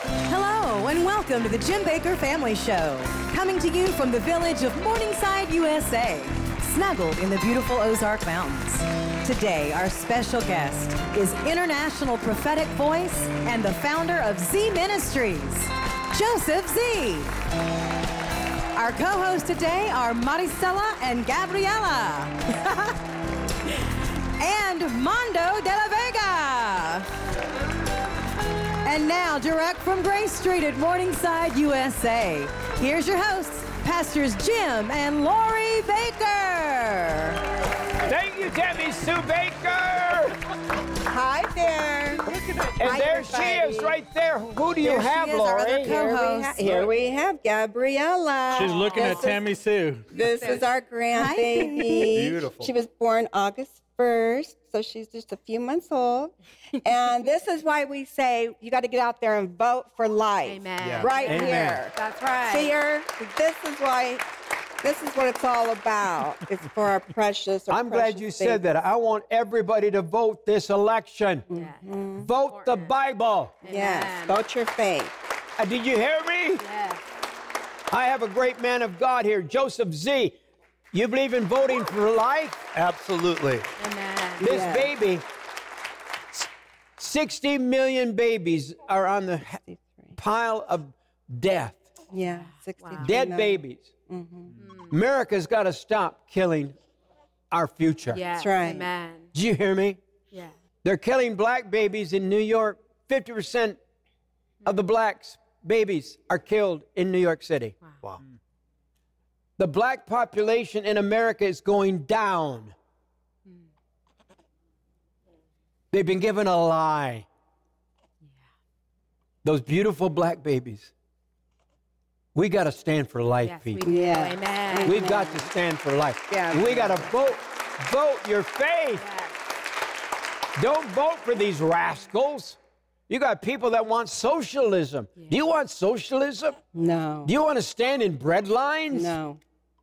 Hello, and welcome to the Jim Baker Family Show. Coming to you from the village of Morningside, USA, snuggled in the beautiful Ozark Mountains. Today, our special guest is international prophetic voice and the founder of Z Ministries, Joseph Z. Our co-hosts today are Maricela and Gabriela. And Mondo de la Vega. And now, direct from Grace Street at Morningside, USA, here's your hosts, Pastors Jim and Lori Baker. Thank you, Tammy Sue Baker. Hi there. And Hi, there everybody. she is right there. Who do you There she have, is, our other Lori? co-host. Here we have Gabriella. She's looking at Tammy Sue. This is our grandbaby. Beautiful. She was born August 1st, so she's just a few months old. And this is why we say you got to get out there and vote for life. Amen. Yeah. Right Amen. here. That's right. See her? This is what it's all about. It's for our precious. I'm glad you said that. I want everybody to vote this election. Yes. Vote the Bible. Yes. Amen. Vote your faith. Did you hear me? Yes. I have a great man of God here, Joseph Z. You believe in voting for life? Absolutely. Amen. This Yeah. baby, 60 million babies are on the 63. pile of death. Yeah. 63 Dead million. babies. America's got to stop killing our future. Yes. That's right. Amen. Did you hear me? Yeah. They're killing black babies in New York. 50% of the blacks babies are killed in New York City. Wow. The black population in America is going down. They've been given a lie. Those beautiful black babies. We got to stand for life, Yes, we people. do. Yeah. Amen. We've got to stand for life. Yeah. We got to vote your faith. Yes. Don't vote for these rascals. You got people that want socialism. Do you want socialism? No. Do you want to stand in bread lines? No.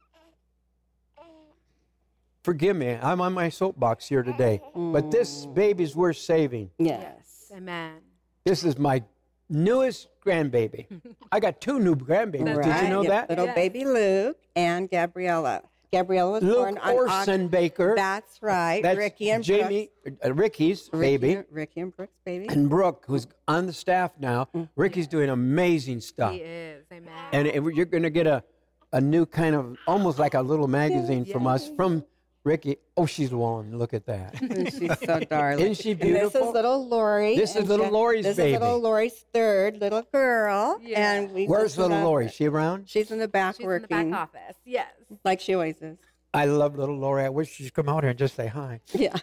Forgive me, I'm on my soapbox here today. But this baby's worth saving. Yes. Amen. This is my newest grandbaby. I got two new grandbabies. Did you know yeah, that? Little Yes. baby Luke and Gabriella. Gabriella was born Luke on Orson Baker. That's right. That's Ricky and Jamie, Ricky's baby. Ricky and Brooks' baby. And Brooke, who's on the staff now. Ricky's doing amazing stuff. He is. Amen. And you're going to get a new kind of, almost like a little magazine from us, from Ricky. Oh, she's one. Look at that. She's so darling. Isn't she And beautiful? this is little Lori. This is and little Lori's this baby. is little Lori's third little girl. Yeah. And we Where's just little love Lori? her. Is she around? She's in the back She's working. in the back office. Yes. Like she always is. I love little Lori. I wish she'd come out here and just say hi. Yeah.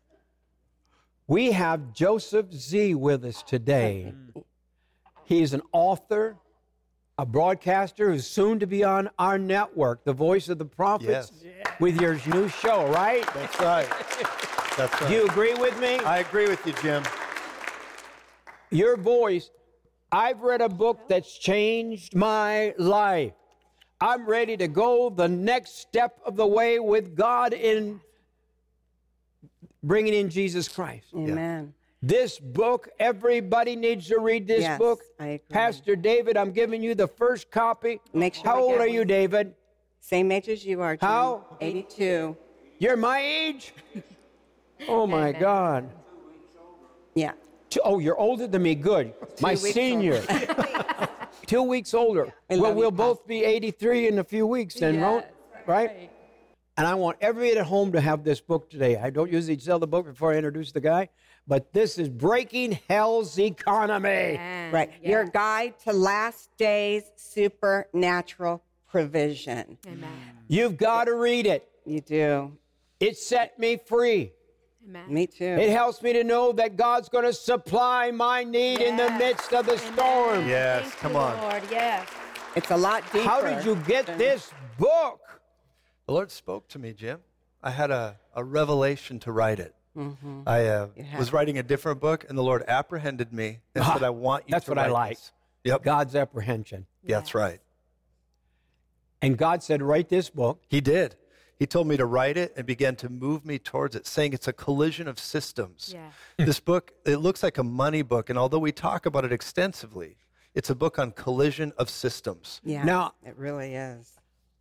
We have Joseph Z with us today. He's an author, a broadcaster who's soon to be on our network, The Voice of the Prophets, with your new show, right? That's right. That's right. Do you agree with me? I agree with you, Jim. Your voice. I've read a book that's changed my life. I'm ready to go the next step of the way with God in bringing in Jesus Christ. Amen. This book, everybody needs to read this Yes, book. I agree. Pastor David, I'm giving you the first copy. Make sure How I old get are you, one. David? Same age as you are, Jim. How? 82. You're my age? Oh, my God. Yeah. Oh, you're older than me. Good. My weeks senior. 2 weeks older. I Well, love you, we'll both be 83 in a few weeks then, Yes, right? And I want everybody at home to have this book today. I don't usually sell the book before I introduce the guy, but this is Breaking Hell's Economy. Amen. Right. Yes. Your guide to last days supernatural provision. Amen. You've got to read it. You do. It set me free. Amen. Me too. It helps me to know that God's going to supply my need in the Yes. midst of the storm. Yes, Thank come you, on. Lord. Yes. It's a lot deeper. How did you get this book? The Lord spoke to me, Jim. I had a revelation to write it. I was writing a different book, and the Lord apprehended me and said, I want you That's to what write I like. this. Yep. God's apprehension. Yeah, that's right. And God said, write this book. He did. He told me to write it and began to move me towards it, saying it's a collision of systems. Yeah. This book, it looks like a money book, and although we talk about it extensively, It's a book on collision of systems. Yeah. Now- it really is.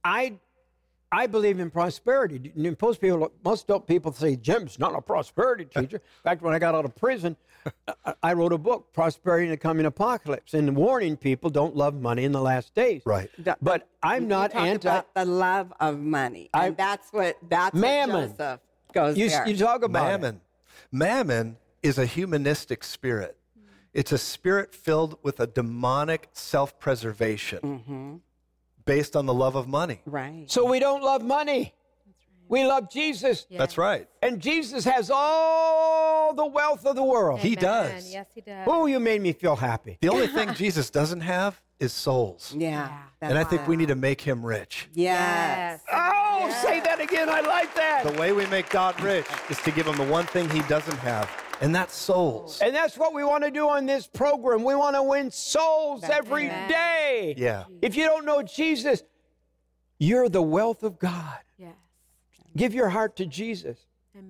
I believe in prosperity. Most people say, Jim's not a prosperity teacher. In fact, when I got out of prison, I wrote a book, Prosperity in the Coming Apocalypse, and warning people don't love money in the last days. Right. But I'm not you talk anti. about the love of money, and that's what Mammon. Joseph goes there. You talk about it. Mammon. Mammon is a humanistic spirit. It's a spirit filled with a demonic self-preservation based on the love of money. Right. So we don't love money. We love Jesus. Yeah. That's right. And Jesus has all the wealth of the world. He Amen. does. Yes, he does. Oh, you made me feel happy. The only thing Jesus doesn't have is souls. Yeah. And I think we need to make him rich. Yes. Oh, say that again. I like that. The way we make God rich is to give him the one thing he doesn't have, and that's souls. And that's what we want to do on this program. We want to win souls every Amen. day. Yeah. If you don't know Jesus, you're the wealth of God. Yes. Give your heart to Jesus.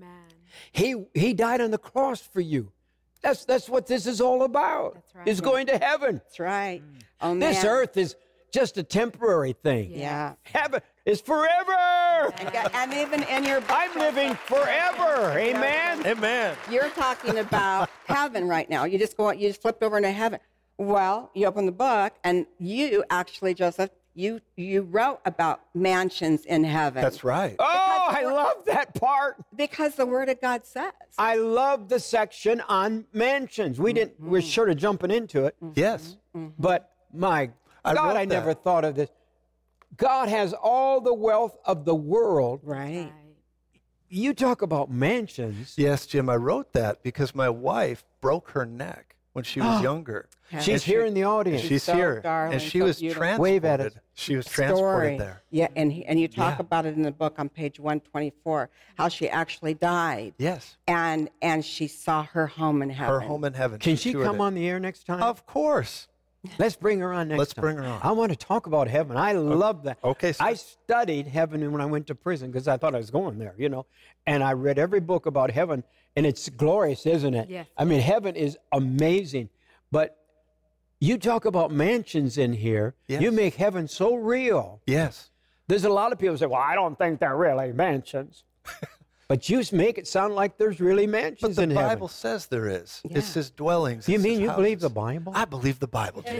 Amen. He died on the cross for you. That's what this is all about. That's right. Is going to heaven. That's right. Oh, This man. earth is just a temporary thing. Yeah. Heaven is forever. And even in your book, I'm living forever. Amen. Amen. you're talking about heaven right now. You just flipped over into heaven. Well, you open the book, and you actually, Joseph, you wrote about mansions in heaven. That's right. Oh, I love that part. Because the Word of God says. I love the section on mansions. We're sort of jumping into it, Yes. but my I God, wrote I never that. thought of this. God has all the wealth of the world. Right. You talk about mansions. Yes, Jim, I wrote that because my wife broke her neck when she was younger. She's here in the audience. She's so here. darling, And she so was beautiful. transported. Wave at it. She was transported there. Yeah, and you talk Yeah. about it in the book on page 124, how she actually died. Yes. And she saw her home in heaven. Her home in heaven. Can she toured come it. on the air next time? Of course. Let's bring her on next Let's time. bring her on. I want to talk about heaven. I love that. Okay, sir. I studied heaven when I went to prison because I thought I was going there, And I read every book about heaven, and it's glorious, isn't it? Yes. I mean, heaven is amazing. But you talk about mansions in here. Yes. You make heaven so real. Yes. There's a lot of people say, well, I don't think they're really mansions. But you make it sound like there's really But mansions the in Bible heaven. says there is. Yeah. It says dwellings. You it mean says you believe houses. the Bible? I believe the Bible, Jim.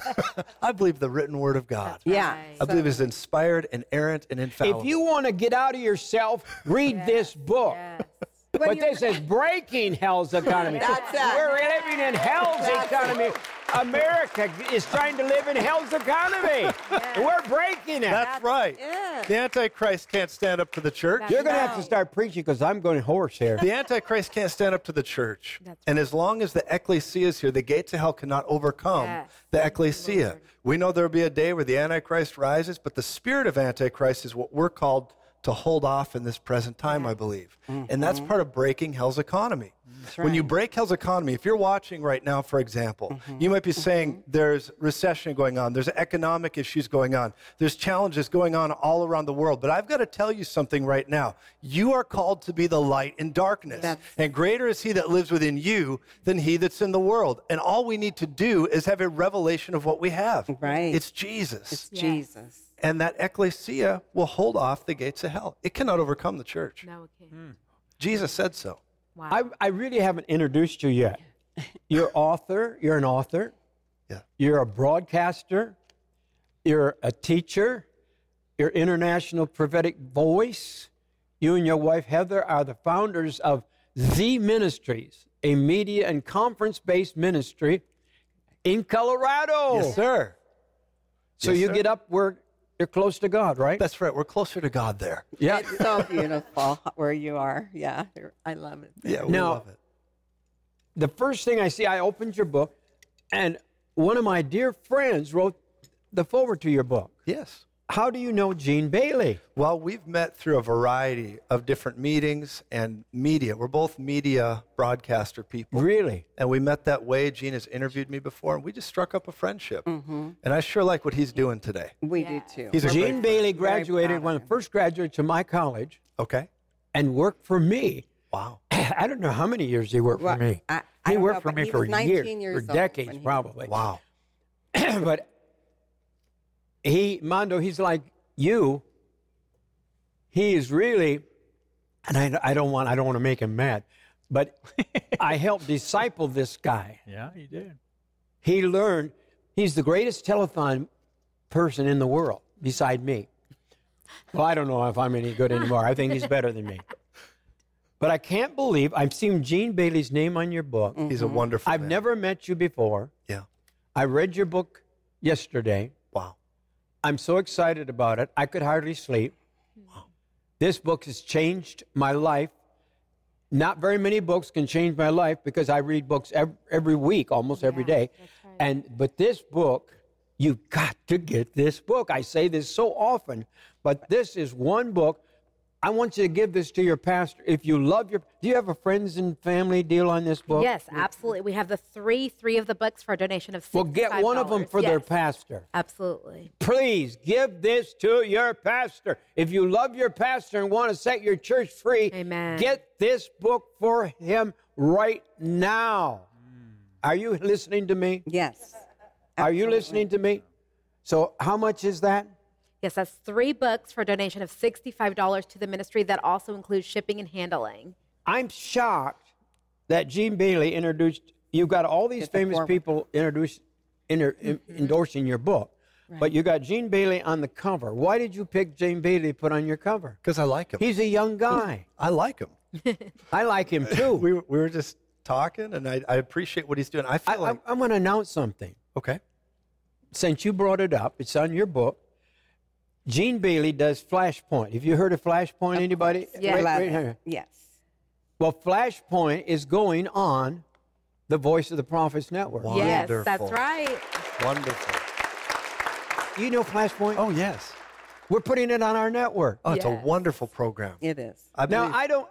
I believe the written word of God. Yeah. Right. I believe it's inspired, inerrant, and infallible. If you want to get out of yourself, read this book. Yes. But this is breaking hell's economy. That's it. We're living in hell's economy. America is trying to live in hell's economy. And we're breaking it. That's right. it. The Antichrist can't stand up to the church. You're going to have to start preaching because I'm going hoarse here. The Antichrist can't stand up to the church. That's And as long as the ecclesia is here, the gates of hell cannot overcome Yes. the ecclesia. Lord. We know there will be a day where the Antichrist rises, but the spirit of Antichrist is what we're called to hold off in this present time, I believe. And that's part of breaking hell's economy. When you break hell's economy, if you're watching right now, for example, you might be saying there's recession going on, there's economic issues going on, there's challenges going on all around the world. But I've got to tell you something right now. You are called to be the light in darkness. And greater is he that lives within you than he that's in the world. And all we need to do is have a revelation of what we have. Right. It's Jesus. It's Jesus. And that ecclesia will hold off the gates of hell. It cannot overcome the church. No, it can't. Jesus said so. Wow. I really haven't introduced you yet. You're an author. Yeah. You're a broadcaster. You're a teacher. You're international prophetic voice. You and your wife, Heather, are the founders of The Ministries, a media and conference-based ministry in Colorado. Yes, sir. So Yes, you sir. get up where you're close to God, right? That's right. We're closer to God there. Yeah. It's so beautiful where you are. Yeah, I love it. Yeah, we Now- love it. The first thing I see, I opened your book, and one of my dear friends wrote the foreword to your book. Yes. How do you know Gene Bailey? Well, we've met through a variety of different meetings and media. We're both media broadcaster people. Really? And we met that way. Gene has interviewed me before, and we just struck up a friendship. And I sure like what he's doing today. We do too. He's a Gene great Bailey Very graduated, proud one of of the first graduates of my college, Okay. and worked for me. Wow. I don't know how many years he worked Well, for me. I He don't worked know, for but me he for was 19 years, years for old decades when he- probably. Wow. But Mondo, he's like you. He is really, and I don't want to make him mad, but I helped disciple this guy. Yeah, you did. He learned, he's the greatest telethon person in the world beside me. Well, I don't know if I'm any good anymore. I think he's better than me. But I can't believe, I've seen Gene Bailey's name on your book. He's a wonderful I've man. never met you before. Yeah. I read your book yesterday. Wow. I'm so excited about it. I could hardly sleep. This book has changed my life. Not very many books can change my life because I read books every week, almost every day. That's right. But this book, you've got to get this book. I say this so often, but this is one book. I want you to give this to your pastor. If you love do you have a friends and family deal on this book? Yes, absolutely. We have the three of the books for a donation of $65. Well, get one of them for their pastor. Absolutely. Please give this to your pastor. If you love your pastor and want to set your church free, Amen. Get this book for him right now. Are you listening to me? Yes. Are you listening to me? So how much is that? Yes, that's 3 books for a donation of $65 to the ministry. That also includes shipping and handling. I'm shocked that Gene Bailey introduced, you've got all these Get the famous forward. people endorsing your book, but you got Gene Bailey on the cover. Why did you pick Gene Bailey to put on your cover? Because I like him. He's a young guy. I like him. I like him too. We were just talking, and I appreciate what he's doing. I feel like... I'm going to announce something. Okay. Since you brought it up, it's on your book. Gene Bailey does Flashpoint. Have you heard of Flashpoint, anybody? Yes. Right here. Yes. Well, Flashpoint is going on the Voice of the Prophets Network. Wow. Yes, Wonderful. that's right. Wonderful. You know Flashpoint? Oh, yes. We're putting it on our network. Oh, it's a Yes. wonderful program. It is. I Now, believe-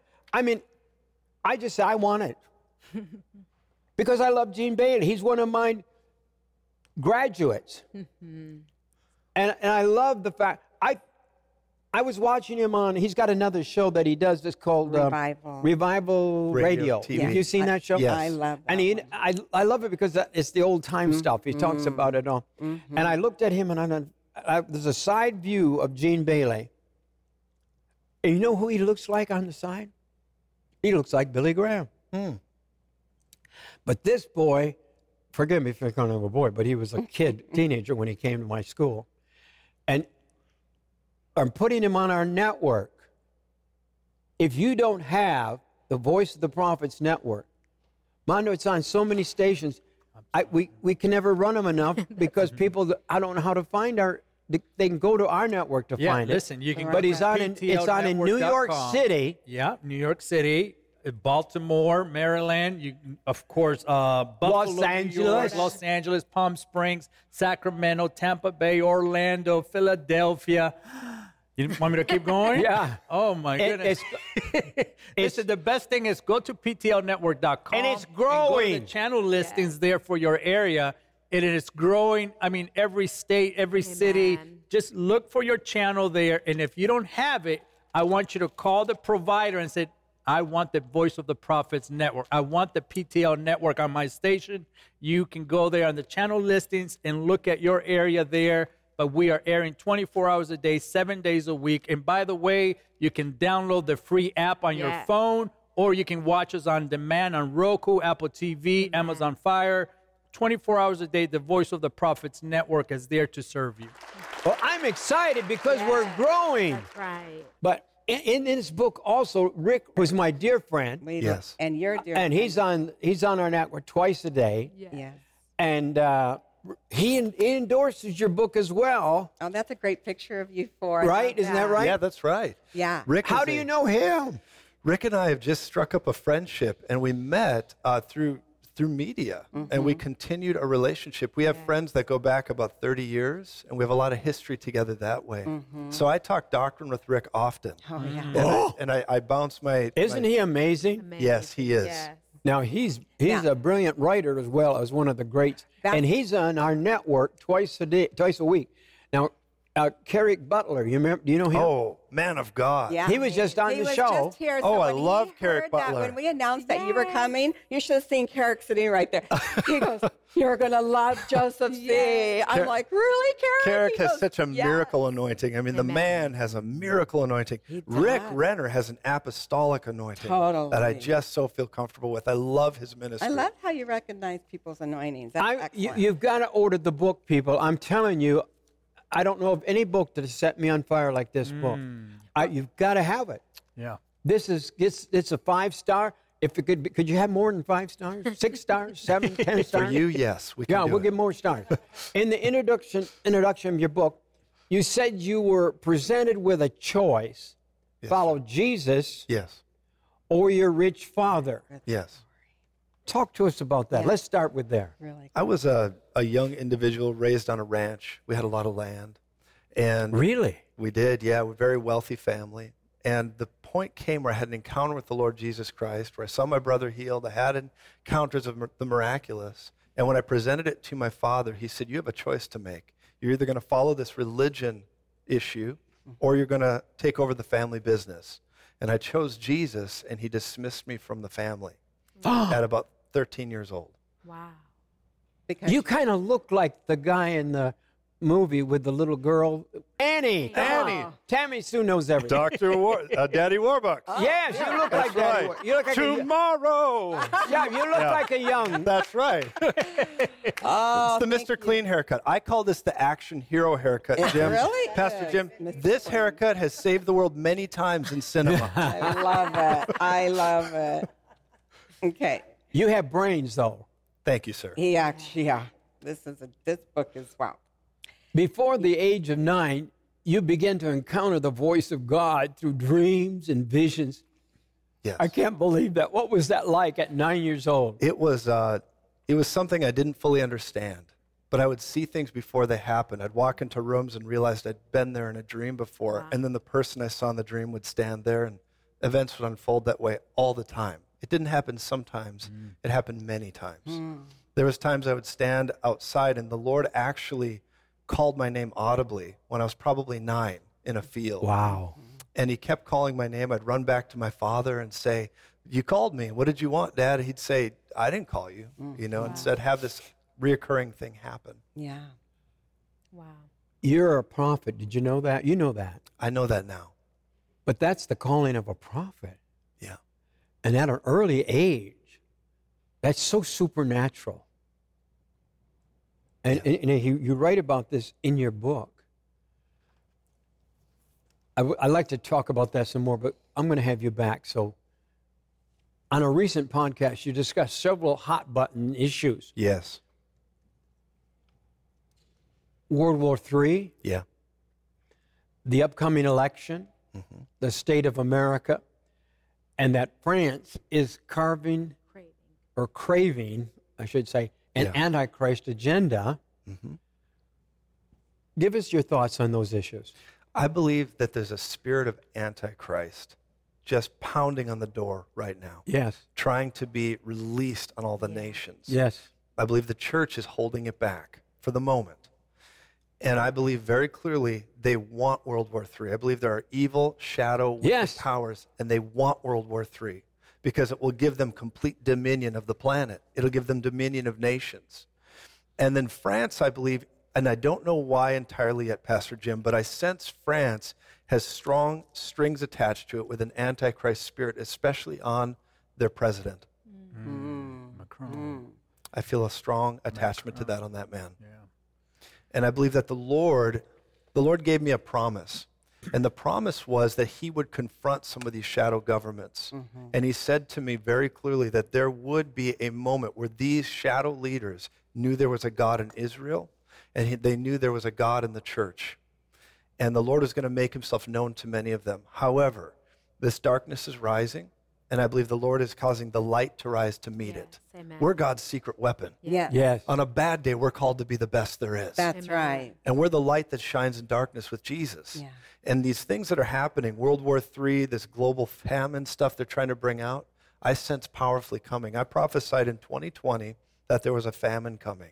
I just say I want it. Because I love Gene Bailey. He's one of my graduates. And I love the fact, I was watching him on, he's got another show that he does that's called Revival Radio. TV. Have you seen that show? Yes. I love that. And I love it because it's the old time stuff. He talks about it all. And I looked at him and there's a side view of Gene Bailey. And you know who he looks like on the side? He looks like Billy Graham. But this boy, forgive me for calling him a boy, but he was a teenager when he came to my school. And I'm putting him on our network. If you don't have the Voice of the Prophets network, Mondo, it's on so many stations. We can never run them enough because people, I don't know how to find they can go to our network to find it. Listen, you can. But it's on in New York City. Yeah, New York City, Baltimore, Maryland. You, of course, Buffalo, New Angeles. York, Los Angeles, Palm Springs, Sacramento, Tampa Bay, Orlando, Philadelphia. You want me to keep going? Yeah. Oh my goodness. Listen, the best thing is go to ptlnetwork.com. And it's go to growing. the channel listings there for your area. And it is growing. I mean, every state, every city. Just look for your channel there. And if you don't have it, I want you to call the provider and say, I want the Voice of the Prophets network. I want the PTL network on my station. You can go there on the channel listings and look at your area there. But we are airing 24 hours a day, 7 days a week. And by the way, you can download the free app on your phone, or you can watch us on demand on Roku, Apple TV, Amazon Fire. 24 hours a day, the Voice of the Prophets network is there to serve you. Well, I'm excited because we're growing. That's right. But in this book also, Rick was my dear friend, Yes. And you're dear. and he's on our network twice a day, Yes. and he endorses your book as well, Oh, that's a great picture of you four. I right? love Isn't that right? Yeah, that's right. Yeah. Rick How is do a- you know him? Rick and I have just struck up a friendship, and we met through media, and we continued a relationship. We have friends that go back about 30 years, and we have a lot of history together that way. So I talk doctrine with Rick often. Oh, yeah. And I bounce my... Isn't he amazing? Yes, he is. Yes. Now he's a brilliant writer as well as one of the greats, and he's on our network twice a week. Now, Carrick Butler, you remember? Do you know him? Oh, man of God. Yeah. He was just on He the was show. just here, Oh, so I when love he Carrick heard that, Butler. when we announced that you were coming, you should have seen Carrick sitting right there. He goes, "You're going to love Joseph C." I'm like, "Really, Carrick?" Carrick He has goes, such a "Yes." miracle anointing. I mean, the man has a miracle anointing. Rick does. Renner has an apostolic anointing Totally. that I just so feel comfortable with. I love his ministry. I love how you recognize people's anointings. That's excellent. You've got to order the book, people. I'm telling you, I don't know of any book that has set me on fire like this book. You've got to have it. Yeah. It's a 5-star. If it could you have more than 5 stars? 6 stars, 7, 10 For stars? you, yes, we can Yeah, do we'll it. give more stars. In the introduction of your book, you said you were presented with a choice: follow Jesus Yes, or your rich father. yes. Talk to us about that. Yeah. Let's start with there. Really. I was a young individual raised on a ranch. We had a lot of land. And Really? we did, yeah. We're a very wealthy family. And the point came where I had an encounter with the Lord Jesus Christ, where I saw my brother healed. I had encounters of the miraculous. And when I presented it to my father, he said, "You have a choice to make. You're either going to follow this religion issue or you're going to take over the family business." And I chose Jesus, and he dismissed me from the family at about 13 years old. Wow. Because You kind of look like the guy in the movie with the little girl, Annie. Annie. Tammy Sue knows everything. Daddy Warbucks. Yes, you look like That's that. right. You look like Tomorrow. yeah, you look like a young. That's right. Oh, It's the Mr. Clean haircut. I call this the action hero haircut, It Jim. really Pastor is, Jim, Mr. this Clean. haircut has saved the world many times in cinema. I love it. I love it. Okay. You have brains, though. Thank you, sir. He actually, yeah. This book is wow. Before the age of 9, you begin to encounter the voice of God through dreams and visions. Yes. I can't believe that. What was that like at 9 years old? It was something I didn't fully understand, but I would see things before they happened. I'd walk into rooms and realized I'd been there in a dream before, and then the person I saw in the dream would stand there, and events would unfold that way all the time. It didn't happen sometimes. It happened many times. There was times I would stand outside, and the Lord actually called my name audibly when I was probably 9 in a field. Wow. And he kept calling my name. I'd run back to my father and say, "You called me. What did you want, Dad?" He'd say, "I didn't call you," instead have this reoccurring thing happen. Yeah. Wow. You're a prophet. Did you know that? You know that. I know that now. But that's the calling of a prophet. Yeah. And at an early age, that's so supernatural. And you write about this in your book. I'd like to talk about that some more, but I'm going to have you back. So, on a recent podcast, you discussed several hot button issues: Yes. World War III, Yeah. the upcoming election, the state of America, and that France is craving, I should say, an Antichrist agenda. Give us your thoughts on those issues. I believe that there's a spirit of Antichrist just pounding on the door right now, Yes. trying to be released on all the nations. Yes. I believe the church is holding it back for the moment. And I believe very clearly they want World War III. I believe there are evil, shadow wicked Yes. powers, and they want World War III because it will give them complete dominion of the planet. It'll give them dominion of nations. And then France, I believe, and I don't know why entirely yet, Pastor Jim, but I sense France has strong strings attached to it with an Antichrist spirit, especially on their president. Macron. I feel a strong attachment to that on that man. And I believe that the Lord gave me a promise. And the promise was that he would confront some of these shadow governments. And he said to me very clearly that there would be a moment where these shadow leaders knew there was a God in Israel, and they knew there was a God in the church. And the Lord is going to make himself known to many of them. However, this darkness is rising, and I believe the Lord is causing the light to rise to meet it. Amen. We're God's secret weapon. Yes. Yes. On a bad day, we're called to be the best there is. That's right. And we're the light that shines in darkness with Jesus. Yeah. And these things that are happening, World War III, this global famine stuff they're trying to bring out, I sense powerfully coming. I prophesied in 2020 that there was a famine coming.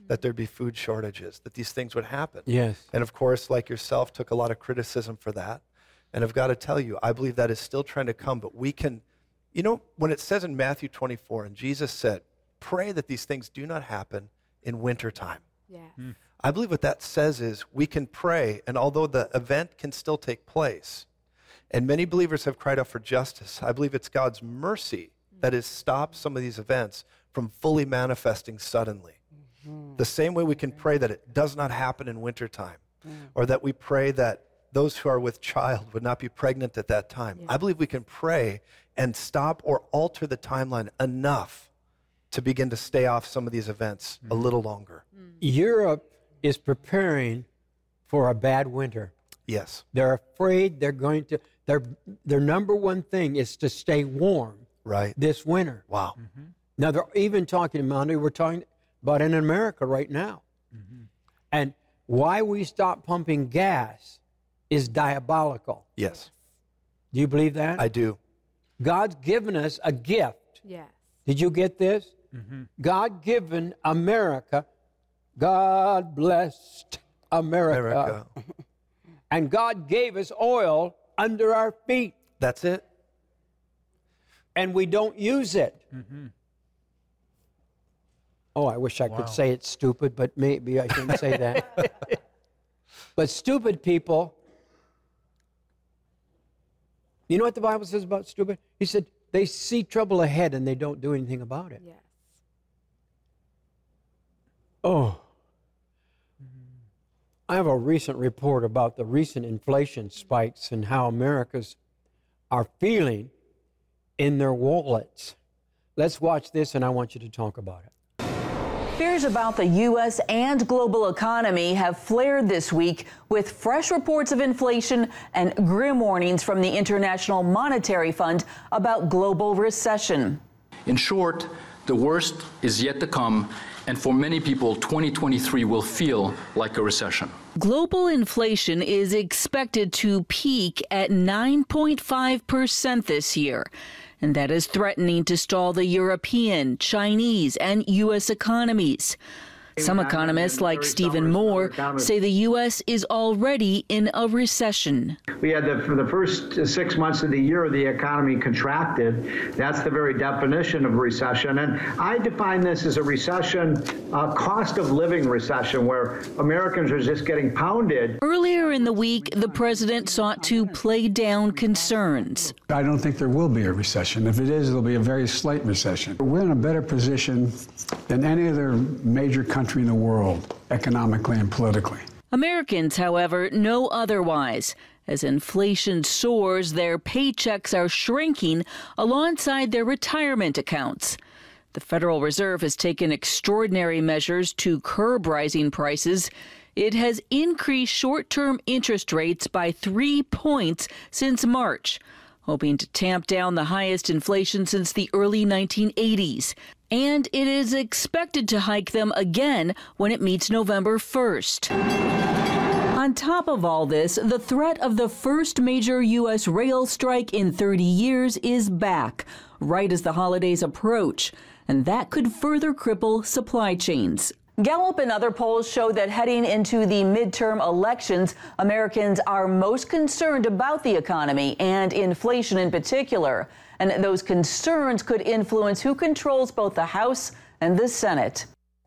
that there'd be food shortages, that these things would happen. Yes. And of course, like yourself, took a lot of criticism for that. And I've got to tell you, I believe that is still trying to come, but we can, when it says in Matthew 24, and Jesus said, pray that these things do not happen in wintertime. Yes. I believe what that says is we can pray, and although the event can still take place, and many believers have cried out for justice, I believe it's God's mercy that has stopped some of these events from fully manifesting suddenly. The same way we can pray that it does not happen in wintertime, or that we pray that those who are with child would not be pregnant at that time. I believe we can pray and stop or alter the timeline enough to begin to stay off some of these events a little longer. Europe is preparing for a bad winter. Yes. They're afraid they're going to, their number one thing is to stay warm Right. this winter. Wow. Now, they're even talking, Monty, we're talking about in America right now. And why we stop pumping gas is diabolical. Yes. Do you believe that? I do. God's given us a gift. Yes. Did you get this? God given America, God blessed America. And God gave us oil under our feet, That's it. and we don't use it. Oh, I wish I could say it's stupid, but maybe I shouldn't say that. But stupid people, you know what the Bible says about stupid? He said they see trouble ahead and they don't do anything about it. Yes. Oh. I have a recent report about the recent inflation spikes and how Americans are feeling in their wallets. Let's watch this, and I want you to talk about it. Fears about the U.S. and global economy have flared this week with fresh reports of inflation and grim warnings from the International Monetary Fund about global recession. In short, the worst is yet to come, and for many people, 2023 will feel like a recession. Global inflation is expected to peak at 9.5% this year, and that is threatening to stall the European, Chinese, and U.S. economies. Some economists, like Stephen Moore, say the U.S. is already in a recession. We had for the first 6 months of the year, the economy contracted. That's the very definition of recession. And I define this as a recession, a cost of living recession, where Americans are just getting pounded. Earlier in the week, the president sought to play down concerns. I don't think there will be a recession. If it is, it'll be a very slight recession. We're in a better position than any other major country in the world, economically and politically. Americans, however, know otherwise. As inflation soars, their paychecks are shrinking alongside their retirement accounts. The Federal Reserve has taken extraordinary measures to curb rising prices. It has increased short-term interest rates by 3 points since March, hoping to tamp down the highest inflation since the early 1980s. And it is expected to hike them again when it meets November 1st. On top of all this, the threat of the first major U.S. rail strike in 30 years is back, right as the holidays approach, and that could further cripple supply chains. Gallup and other polls show that heading into the midterm elections, Americans are most concerned about the economy and inflation in particular. And those concerns could influence who controls both the House and the Senate.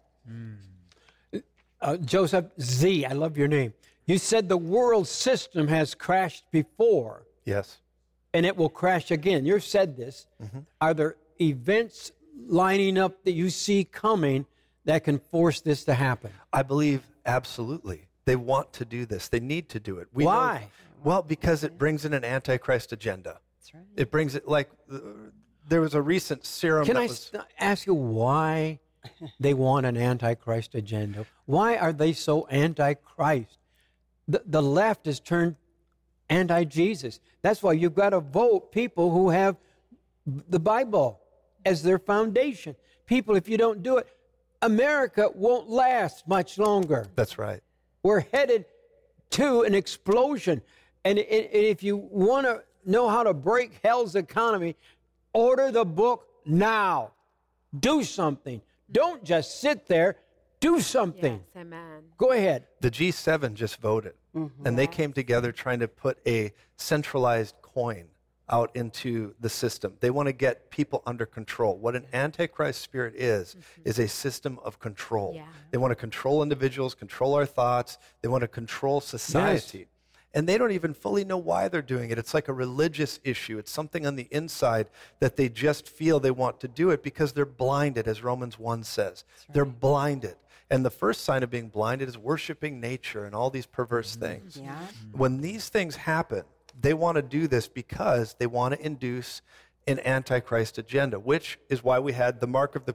Joseph Z., I love your name. You said the world system has crashed before. Yes. And it will crash again. You said this. Are there events lining up that you see coming that can force this to happen? I believe absolutely. They want to do this. They need to do it. Why? Well, because it brings in an Antichrist agenda. That's right. It brings it, like, there was a recent serum. Can I ask you why they want an Antichrist agenda? Why are they so anti-Christ? The left has turned anti-Jesus. That's why you've got to vote people who have the Bible as their foundation. People, if you don't do it, America won't last much longer. That's right. We're headed to an explosion. And if you want to know how to break hell's economy, order the book now. Do something. Don't just sit there Do something. Yes, amen. Go ahead. The G7 just voted, and they came together trying to put a centralized coin out into the system. They want to get people under control. What an Antichrist spirit is a system of control. Yeah. They want to control individuals, control our thoughts. They want to control society. Yes. And they don't even fully know why they're doing it. It's like a religious issue. It's something on the inside that they just feel they want to do it because they're blinded, as Romans 1 says. They're blinded. And the first sign of being blinded is worshiping nature and all these perverse things. Yeah. When these things happen, they want to do this because they want to induce an Antichrist agenda, which is why we had the mark of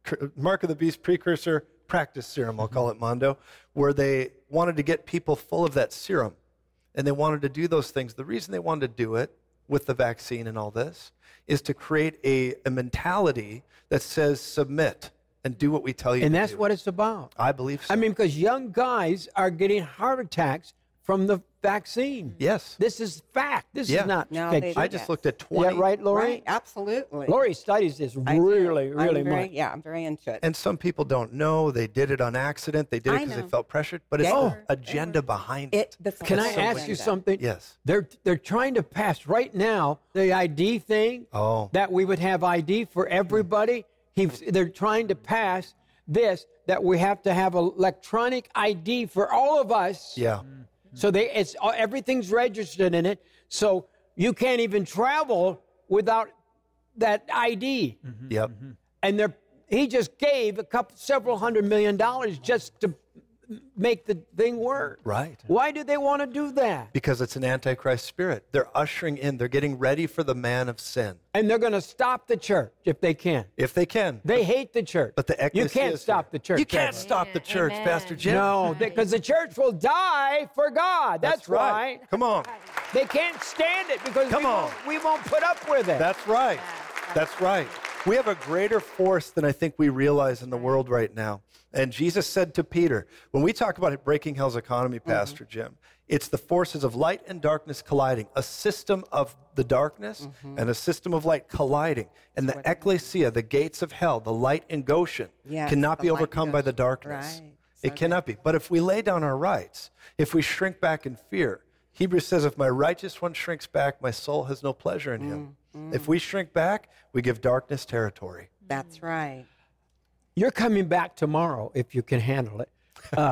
the beast precursor practice serum, I'll call it Mondo, where they wanted to get people full of that serum. And they wanted to do those things. The reason they wanted to do it with the vaccine and all this is to create a mentality that says submit and do what we tell you to do. And that's what it's about. I believe so. I mean, because young guys are getting heart attacks from the vaccine. Yes. This is fact. This Yeah. is not No, fiction. they I do just that. looked at Is 20. that right, Lori? Right, absolutely. Lori studies this I do. really I'm very, much. Yeah, I'm very into it. And some people don't know. They did it on accident. They did it I because they know. felt pressured. But it's They the were. agenda behind it. Can I ask you something? Yes. They're trying to pass right now the ID thing. Oh. That we would have ID for everybody. They're trying to pass this that we have to have electronic ID for all of us. Yeah. So everything's registered in it. So you can't even travel without that ID. Yep. And he just gave several $100 million just to make the thing work. Right. Why do they want to do that? Because it's an Antichrist spirit. They're ushering in. They're getting ready for the man of sin. And they're going to stop the church if they can. If they can. They hate the church. But the you ecclesia can't is stop here. the church. You can't Kevin. stop the church, Amen. Pastor Jim. No, because the church will die for God. That's right. Come on. They can't stand it because Come on. we won't put up with it. That's right. That's right. We have a greater force than I think we realize in the world right now. And Jesus said to Peter, when we talk about breaking hell's economy, Pastor Jim, it's the forces of light and darkness colliding, a system of the darkness and a system of light colliding. And the ecclesia, the gates of hell, the light in Goshen, cannot the be light in overcome by the Goshen. darkness. Right. It cannot be. But if we lay down our rights, if we shrink back in fear, Hebrews says, if my righteous one shrinks back, my soul has no pleasure in him. If we shrink back, we give darkness territory. That's right. You're coming back tomorrow if you can handle it.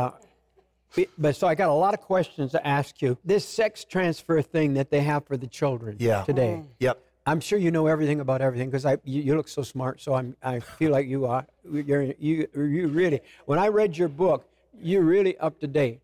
But so I got a lot of questions to ask you. This sex transfer thing that they have for the children today. Yep. I'm sure you know everything about everything because you look so smart. So I feel like you are. You really. When I read your book, you're really up to date.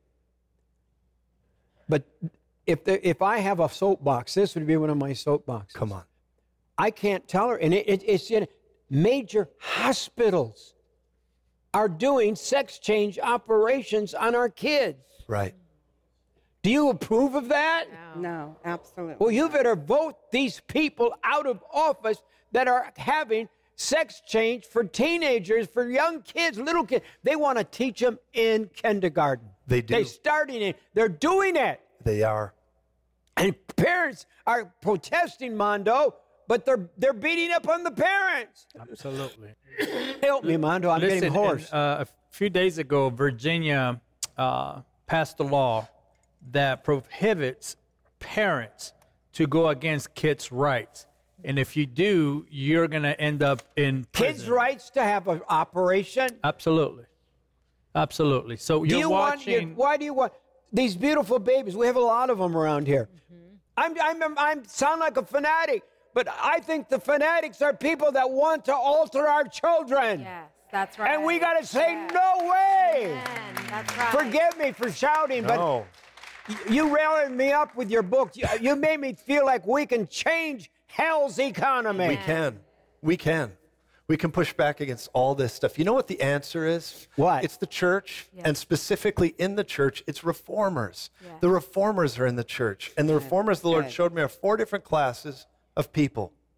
But if I have a soapbox, this would be one of my soapboxes. Come on. I can't tell her, and it's in major hospitals are doing sex change operations on our kids. Right. Do you approve of that? No, absolutely. Well, you better vote these people out of office that are having sex change for teenagers, for young kids, little kids. They want to teach them in kindergarten. They do. They're starting it. They're doing it. They are. And parents are protesting, Mondo, but they're beating up on the parents. Absolutely. Help me, Mondo. I'm Listen, getting hoarse. a few days ago, Virginia passed a law that prohibits parents to go against kids' rights. And if you do, you're going to end up in prison. Kids' rights to have an operation? Absolutely. Absolutely. So you're watching. Why do you want these beautiful babies? We have a lot of them around here. I sound like a fanatic, but I think the fanatics are people that want to alter our children. Yes, that's right. And we got to say, no way. Amen. That's right. Forgive me for shouting, No. but you rallied me up with your book. You made me feel like we can change hell's economy. We can. We can. We can push back against all this stuff. You know what the answer is? What? It's the church, and specifically in the church, it's reformers. The reformers are in the church. And the reformers, the Lord showed me, are 4 different classes of people.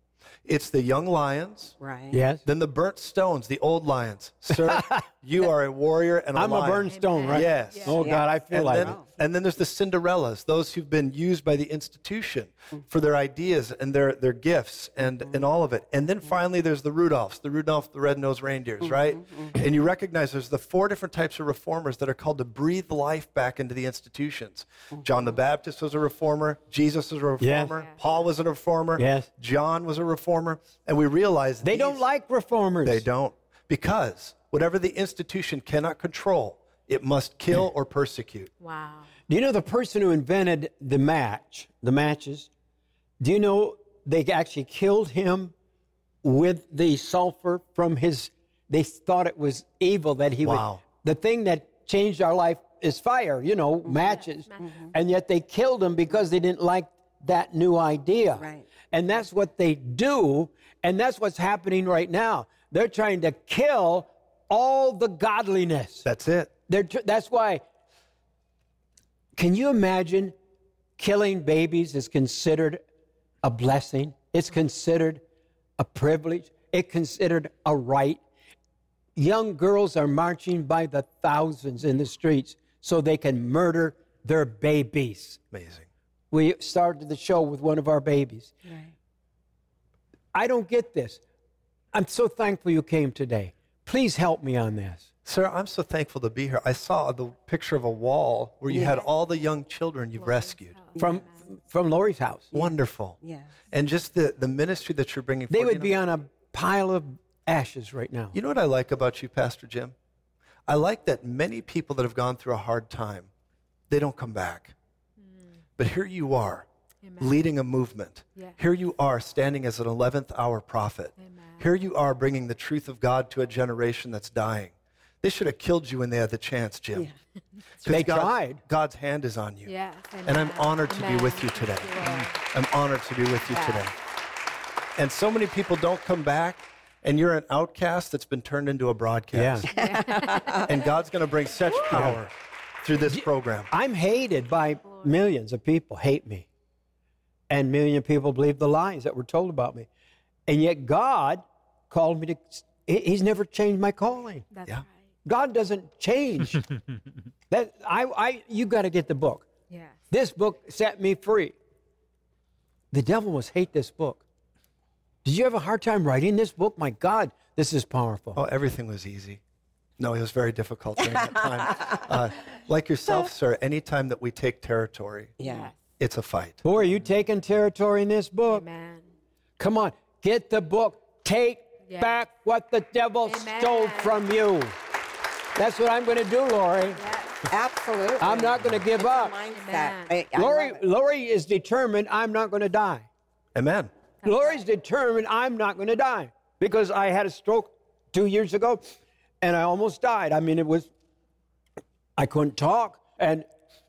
It's the young lions. Right. Yes. Then the burnt stones, the old lions. Sir, you are a warrior and a I'm lion. a burned stone, right? Yes. Oh, God, I feel like it. And then there's the Cinderellas, those who've been used by the institution for their ideas and their gifts and all of it. And then finally there's the Rudolphs, the red-nosed reindeers, right? And you recognize there's the 4 different types of reformers that are called to breathe life back into the institutions. John the Baptist was a reformer. Jesus was a reformer. Yes. Paul was a reformer. Yes. John was a reformer. And we realize They don't like reformers. They don't. Because whatever the institution cannot control, it must kill or persecute. Wow. Do you know the person who invented the matches, do you know they actually killed him with the sulfur from they thought it was evil that he would. The thing that changed our life is fire, matches. And yet they killed him because they didn't like that new idea. Right. And that's what they do, and that's what's happening right now. They're trying to kill all the godliness. That's it. That's why. Can you imagine killing babies is considered a blessing? It's considered a privilege. It's considered a right. Young girls are marching by the thousands in the streets so they can murder their babies. Amazing. We started the show with one of our babies. Right. I don't get this. I'm so thankful you came today. Please help me on this. Sir, I'm so thankful to be here. I saw the picture of a wall where you had all the young children you've rescued. From Lori's house. Wonderful. Yes. And just the ministry that you're bringing forward. They would be on a pile of ashes right now. You know what I like about you, Pastor Jim? I like that many people that have gone through a hard time, they don't come back. But here you are, leading a movement. Yeah. Here you are standing as an 11th hour prophet. Amen. Here you are bringing the truth of God to a generation that's dying. They should have killed you when they had the chance, Jim. Yeah. They tried. God's hand is on you. Yes. And I'm honored to be with you today. I'm honored to be with you today. And so many people don't come back, and you're an outcast that's been turned into a broadcast. Yeah. And God's going to bring such power through this program. I'm hated by millions of people, hate me. And millions of people believe the lies that were told about me. And yet God called me to, He's never changed my calling. That's right. God doesn't change. You got to get the book. Yes. This book set me free. The devil must hate this book. Did you have a hard time writing this book? My God, this is powerful. Oh, everything was easy. No, it was very difficult during that time. Like yourself, sir, anytime that we take territory, it's a fight. Boy, are you taking territory in this book? Amen. Come on, get the book. Take back what the devil stole from you. That's what I'm going to do, Lori. Absolutely. I'm not going to give up. Mindset. Lori is determined I'm not going to die. Amen. Lori's determined I'm not going to die because I had a stroke 2 years ago and I almost died. I mean, I couldn't talk. And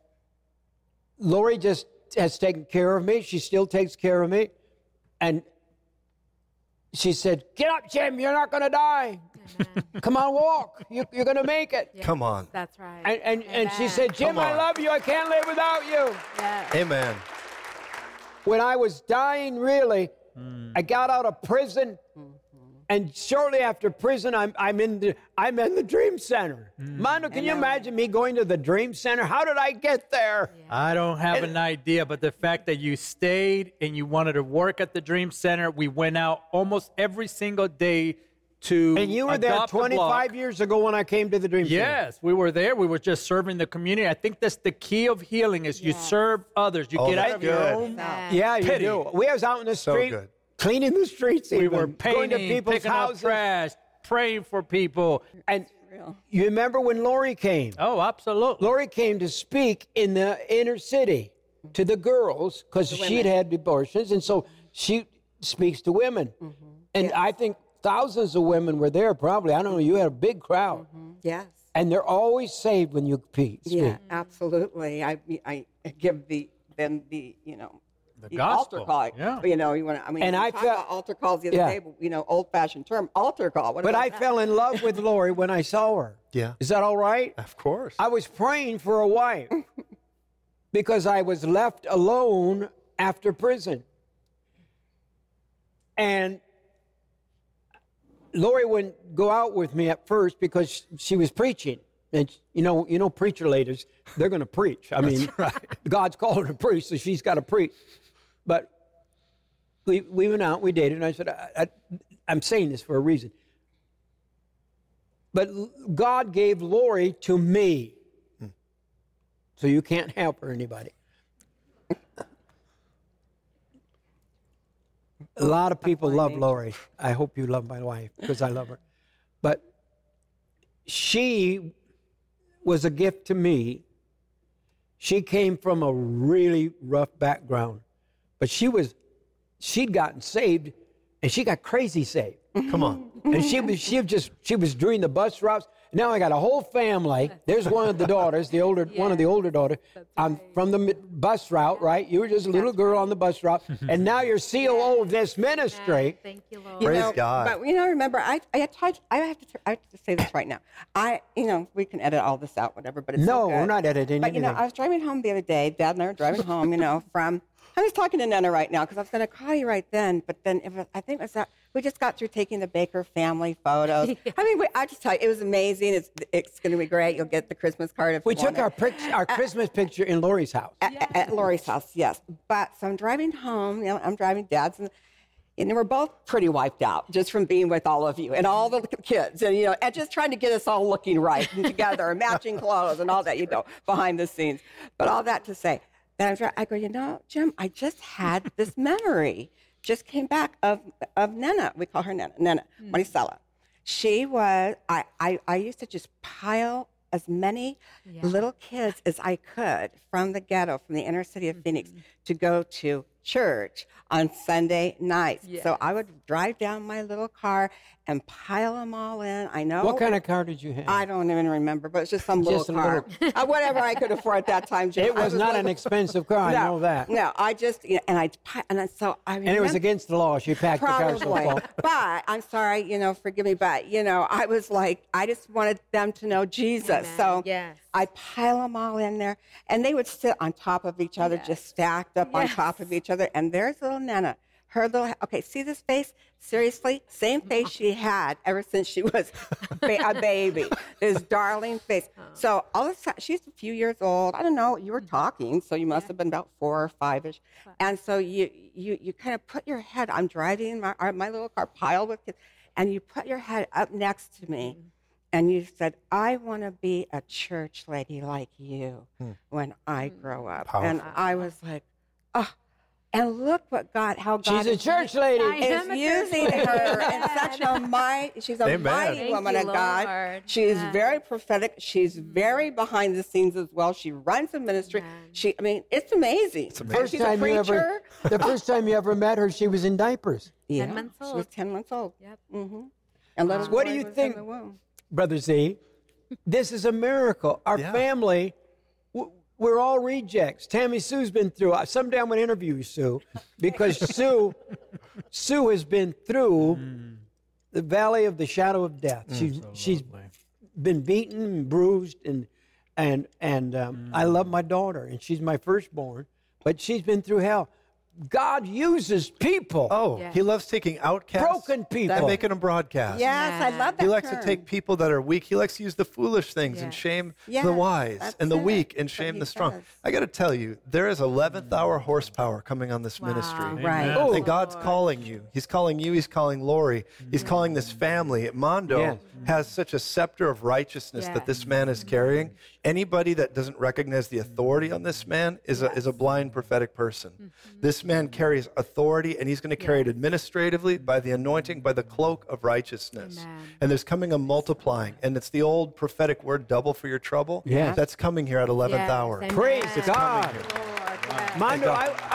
Lori just has taken care of me. She still takes care of me. And she said, "Get up, Jim. You're not going to die. Come on, walk. You're going to make it." Yes, Come on. That's right. And she said, "Jim, I love you. I can't live without you." Yes. Amen. When I was dying, really, I got out of prison, and shortly after prison, I'm in the Dream Center. Manu, can you imagine me going to the Dream Center? How did I get there? Yeah. I don't have an idea, but the fact that you stayed and you wanted to work at the Dream Center, we went out almost every single day to And you were there adopt a 25 block. years ago when I came to the Dream Center. Yes, we were there. We were just serving the community. I think that's the key of healing is you serve others. You get out of your own Yeah, you pity. do. We was out in the street good. cleaning the streets. We even, were going to painting, people's picking houses. up trash, praying for people. And you remember when Lori came? Oh, absolutely. Lori came to speak in the inner city to the girls because she'd had abortions, and so she speaks to women. And I think thousands of women were there probably. I don't know. You had a big crowd. Yes. And they're always saved when you speak. Yeah, absolutely. I give them the gospel. altar call. Yeah. You want to. I mean, And we I talked felt- about altar calls the other day. Old-fashioned term, altar call. What But about I that? fell in love with Lori when I saw her. Yeah. Is that all right? Of course. I was praying for a wife because I was left alone after prison. And Lori wouldn't go out with me at first because she was preaching. And you know, preacher ladies, they're going to preach. I mean, God's called her to preach, so she's got to preach. But we went out, we dated, and I said, I'm saying this for a reason. But God gave Lori to me, so you can't help her, anybody. A lot of people love Lori. I hope you love my wife, because I love her. But she was a gift to me. She came from a really rough background, but she'd gotten saved, and she got crazy saved. Come on. And she was doing the bus routes. Now I got a whole family. There's one of the daughters, one of the older daughters. I'm from the bus route, right? You were just a little girl on the bus route, and now you're COO of this ministry. Thank you, Lord. Praise God. But remember, I have to say this right now. We can edit all this out, whatever. But it's No, so good. we're not editing But anything. I was driving home the other day. Dad and I were driving home. From. I was talking to Nana right now because I was going to call you right then, but then I think it was that we just got through taking the Baker family photos. I mean, I just tell you, it was amazing. It's going to be great. You'll get the Christmas card if We you want took it. our Christmas picture in Lori's house. At Lori's house, yes. But so I'm driving home. I'm driving Dad's, and we're both pretty wiped out just from being with all of you and all the kids, and and just trying to get us all looking right and together, and matching clothes and all that, behind the scenes. But all that to say. Then I go, Jim, I just had this memory. Just came back of Nana. We call her Nana, Maricela. She was, I used to just pile as many little kids as I could from the ghetto, from the inner city of Phoenix, to go to church on Sunday nights. Yes. So I would drive down my little car and pile them all in. I know. What kind of car did you have? I don't even remember, but it's just some little Just a car. Whatever I could afford at that time. Jim. It was not an expensive car, I know that. No, I just, so I remember. And it was against the law. She packed the car so Probably. full. But I'm sorry, forgive me, but, I was like, I just wanted them to know Jesus. Amen. So Yes. I'd pile them all in there, and they would sit on top of each other, just stacked up on top of each other. And there's little Nana. Okay, see this face? Seriously? Same face she had ever since she was a baby. This darling face. So all of a sudden, she's a few years old. I don't know, you were talking, so you must have been about 4 or 5-ish. And so you kind of put your head, I'm driving my little car piled with kids, and you put your head up next to me, and you said, I want to be a church lady like you when I grow up. Powerful. And I was like, oh. And look how God She's a church lady. is using her in such a mighty. She's a Amen. mighty Thank woman you, of God. Lord. She is very prophetic. She's very behind the scenes as well. She runs a ministry. It's amazing. And she's a preacher. The first time you ever met her, she was in diapers. 10 months She old. was 10 months old. Yep. Mm-hmm. And little What do boy you was think? in the womb. Brother Z, this is a miracle. Our family, we're all rejects. Tammy Sue's been through. Someday I'm going to interview Sue, because Sue has been through the valley of the shadow of death. She's been beaten and bruised, and I love my daughter, and she's my firstborn, but she's been through hell. God uses people. Oh, He loves taking outcasts, Broken people. and making them broadcast. Yes, I love that He likes to term. take people that are weak. He likes to use the foolish things and shame the wise, and the weak and shame the strong. I got to tell you, there is 11th hour horsepower coming on this ministry. Right. Oh. And God's calling you. He's calling you. He's calling Lori. He's calling this family. Mondo has such a scepter of righteousness that this man is carrying. Anybody that doesn't recognize the authority on this man is a blind prophetic person. This man carries authority, and he's going to carry it administratively by the anointing, by the cloak of righteousness. Amen. And there's coming a multiplying, and it's the old prophetic word, double for your trouble. Yes. That's coming here at 11th hour. Amen. Praise God. Mondo,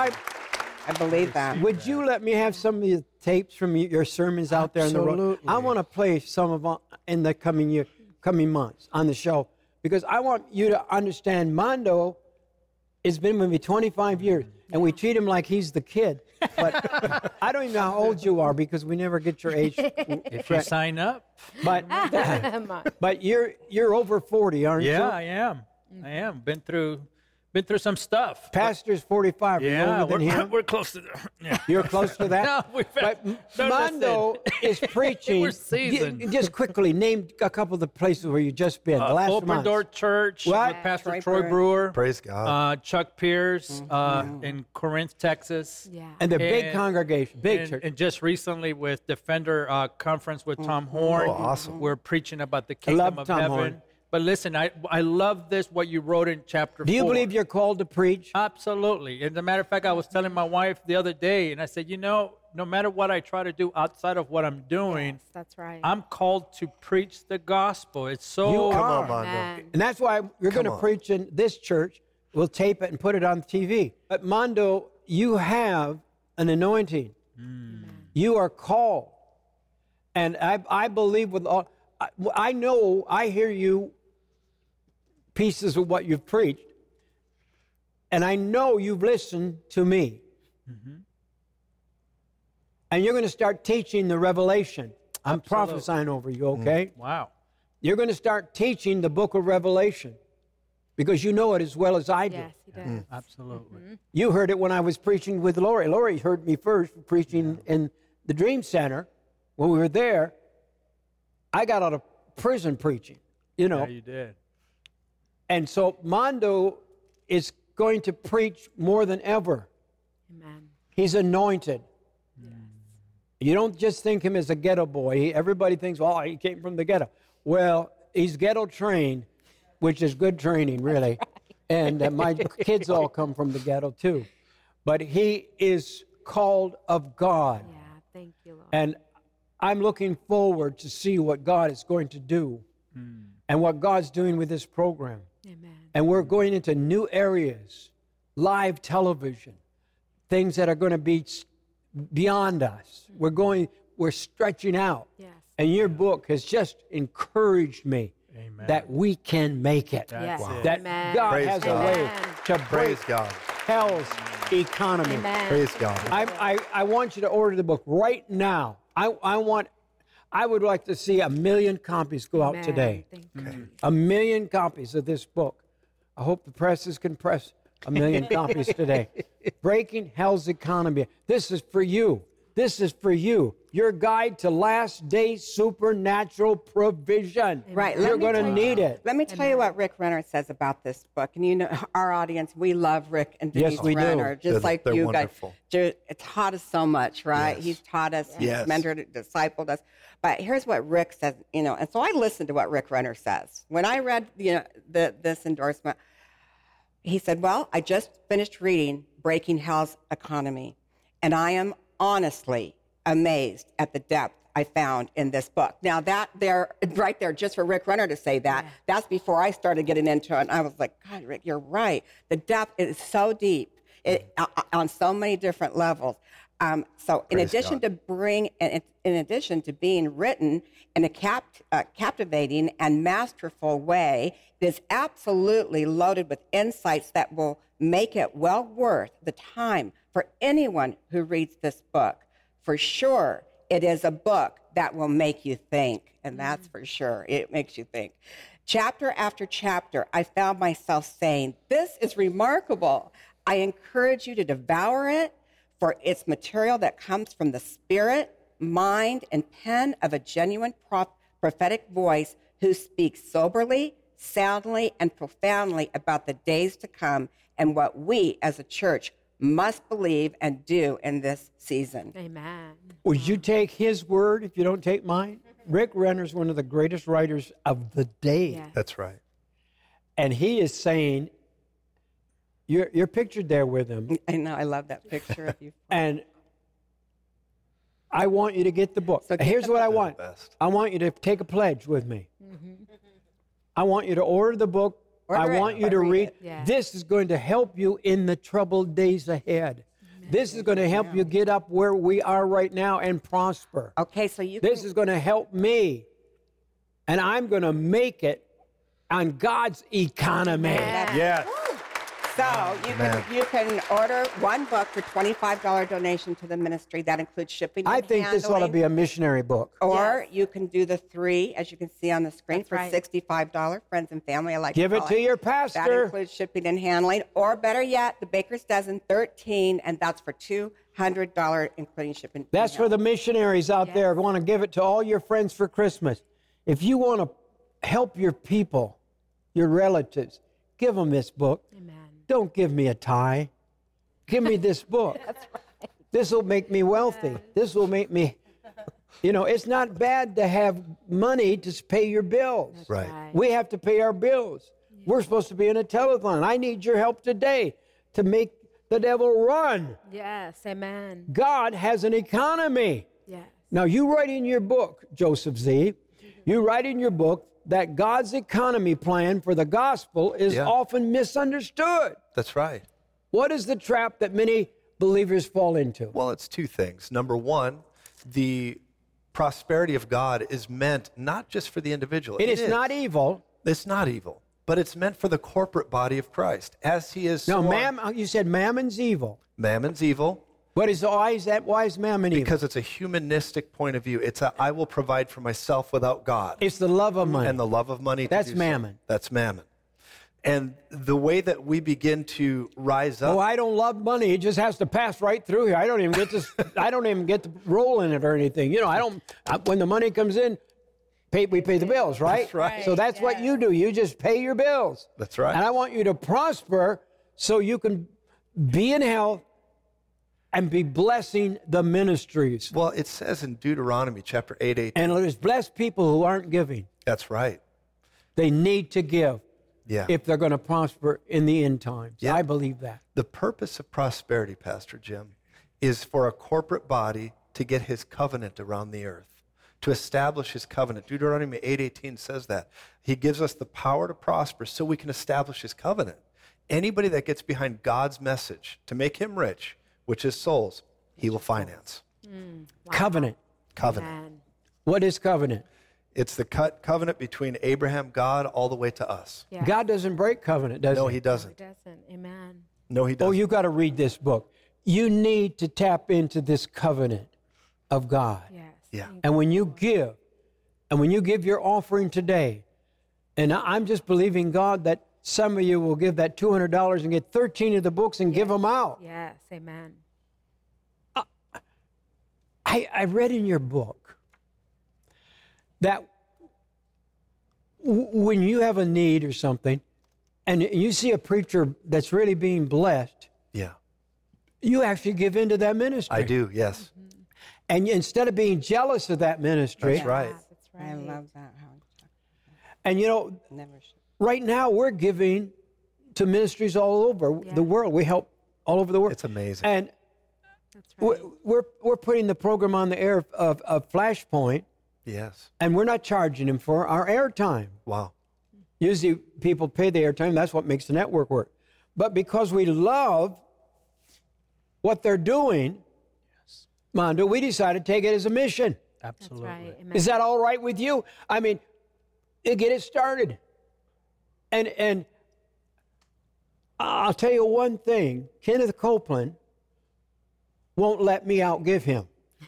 I believe that. would you let me have some of the tapes from your sermons out there on the road? Absolutely. I want to play some of them in the coming months on the show, because I want you to understand Mondo has been with me 25 years, and we treat him like he's the kid. But I don't even know how old you are, because we never get your age. If you sign up. But you're over 40, aren't you? Yeah, I am. Been through been through some stuff. Pastor's 45. Are you Yeah, older than him? we're close to that. Yeah. You're close to that? No, But no, Mondo is preaching. We're seasoned. Just quickly, name a couple of the places where you've just been. The last Open month. Door Church What? with Pastor Troy Troy Brewer. Brewer. Praise God. Chuck Pierce in Corinth, Texas. Yeah. And the big And- congregation, big church. And just recently with Defender Conference with Tom Horn. Oh, awesome. We're preaching about the kingdom love of Tom heaven. Horn. But listen, I love this, what you wrote in chapter 4. Do you believe you're called to preach? Absolutely. As a matter of fact, I was telling my wife the other day, and I said, no matter what I try to do outside of what I'm doing, Yes, that's right. I'm called to preach the gospel. It's so... You Come are. on, Mondo. Amen. And that's why you're going to on. preach in this church. We'll tape it and put it on TV. But Mondo, you have an anointing. You are called. And I believe with all, I know, I hear you pieces of what you've preached. And I know you've listened to me. And you're going to start teaching the Revelation. I'm prophesying over you, okay? Wow. You're going to start teaching the book of Revelation because you know it as well as I do. Yes, he does. Absolutely. You heard it when I was preaching with Lori. Lori heard me first preaching in the Dream Center. When we were there, I got out of prison preaching, you know. Yeah, you did. And so Mondo is going to preach more than ever. Amen. He's anointed. You don't just think him as a ghetto boy. Everybody thinks, well, he came from the ghetto. Well, he's ghetto trained, which is good training, really. And my kids all come from the ghetto, too. But he is called of God. Yeah, thank you, Lord. And I'm looking forward to see what God is going to do and what God's doing with this program. Amen. And we're going into new areas, live television, things that are going to be beyond us. We're stretching out. Yes. And your book has just encouraged me that we can make it. Yes. it. That Amen. God Praise has God. a way to Praise break God. hell's economy. Amen. Praise God. I want you to order the book right now. I would like to see 1 million copies go out Amen. today. Thank you. 1 million copies of this book. I hope the presses can press 1 million copies today. Breaking Hell's Economy. This is for you. This is for you. Your guide to last day supernatural provision. Right. You're going to need it. Let me tell you what Rick Renner says about this book. And you know, our audience, we love Rick and Denise Yes, we do. Renner, just like They're you wonderful. guys. It taught us so much, right? Yes. He's taught us, he's Yes. mentored, discipled us. But here's what Rick says, you know, and so I listened to what Rick Renner says. When I read, you know, this endorsement, he said, well, I just finished reading Breaking Hell's Economy, and I am honestly amazed at the depth I found in this book. Now that there, right there, just for Rick Renner to say that, that's before I started getting into it. And I was like, God, Rick, you're right. The depth is so deep on so many different levels. So in addition to being written in a captivating and masterful way, it is absolutely loaded with insights that will make it well worth the time for anyone who reads this book. For sure, it is a book that will make you think, and that's for sure. It makes you think. Chapter after chapter, I found myself saying, this is remarkable. I encourage you to devour it, for its material that comes from the spirit, mind, and pen of a genuine prophetic voice who speaks soberly, soundly, and profoundly about the days to come and what we as a church must believe and do in this season. Amen. Would you take his word if you don't take mine? Rick Renner is one of the greatest writers of the day. Yes. That's right. And he is saying, you're pictured there with him. I know, I love that picture of you. And I want you to get the book. So get Here's the what I book. want. Best. I want you to take a pledge with me. I want you to order the book. Order I it. want you to Read read. it. Yeah. This is going to help you in the troubled days ahead. This is going to help you get up where we are right now and prosper. Okay, so you This can, is going to help me. And I'm going to make it on God's economy. Yes. So you can order one book for $25 donation to the ministry. That includes shipping and I think this ought to be a missionary book. Or you can do the 3, as you can see on the screen, That's for right. $65. Friends and family, I like Give to it call to your pastor. That includes shipping and handling. Or better yet, the Baker's Dozen 13, and that's for $200, including shipping. That's for the missionaries out there who want to give it to all your friends for Christmas. If you want to help your people, your relatives, give them this book. Amen. Don't give me a tie. Give me this book. That's right. This will make me wealthy. This will make me, it's not bad to have money to pay your bills. That's Right. We have to pay our bills. Yeah. We're supposed to be in a telethon. I need your help today to make the devil run. Yes, amen. God has an economy. Yes. Now, you write in your book, Joseph Z., you write in your book that God's economy plan for the gospel is often misunderstood. That's right. What is the trap that many believers fall into? Well, it's 2 things. Number 1, the prosperity of God is meant not just for the individual. It is not evil. It's not evil, but it's meant for the corporate body of Christ, as he is. No, you said mammon's evil. Mammon's evil. Why is mammon evil? Because it's a humanistic point of view. It's I will provide for myself without God. It's the love of money. And the love of money. That's mammon. That's mammon. And the way that we begin to rise up. Oh, I don't love money. It just has to pass right through here. I don't even get to. I don't even get to roll in it or anything. When the money comes in, we pay the bills, right? That's right. So that's what you do. You just pay your bills. That's right. And I want you to prosper so you can be in health and be blessing the ministries. Well, it says in Deuteronomy chapter 8:18. And there's blessed people who aren't giving. That's right. They need to give. Yeah. If they're going to prosper in the end times. Yeah. I believe that. The purpose of prosperity, Pastor Jim, is for a corporate body to get his covenant around the earth, to establish his covenant. Deuteronomy 8:18 says that. He gives us the power to prosper so we can establish his covenant. Anybody that gets behind God's message to make him rich, which is souls, he will finance. Wow. Covenant. Covenant. Amen. What is covenant? It's the covenant between Abraham, God, all the way to us. Yeah. God doesn't break covenant, does he? No, he doesn't. It doesn't. Amen. No, he doesn't. Oh, you got to read this book. You need to tap into this covenant of God. Yes. Yeah. And when you give, your offering today, and I'm just believing God that some of you will give that $200 and get 13 of the books and give them out. Yes. Amen. I read in your book that when you have a need or something, and you see a preacher that's really being blessed, Yeah. you actually give into that ministry. I do, yes. And instead of being jealous of that ministry, That's right. That's right. I love that. and Never should. right now we're giving to ministries all over the world. We help all over the world. It's amazing. And That's right. we're putting the program on the air of Flashpoint, Yes. and we're not charging them for our airtime. Wow. Usually people pay the airtime. That's what makes the network work. But because we love what they're doing, Mondo, we decided to take it as a mission. Absolutely. That's right. Amen. Is that all right with you? I mean, get it started. And I'll tell you one thing. Kenneth Copeland won't let me outgive him.